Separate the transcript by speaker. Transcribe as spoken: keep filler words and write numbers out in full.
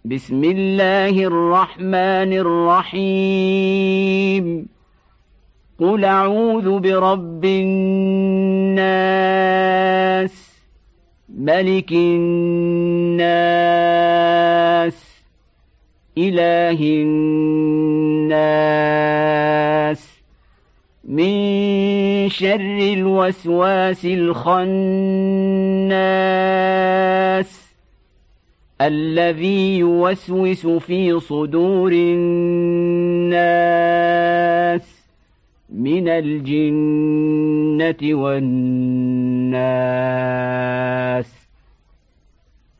Speaker 1: بسم الله الرحمن الرحيم قل أعوذ برب الناس ملك الناس إله الناس من شر الوسواس الخناس الذي يوسوس في صدور الناس من الجنة والناس.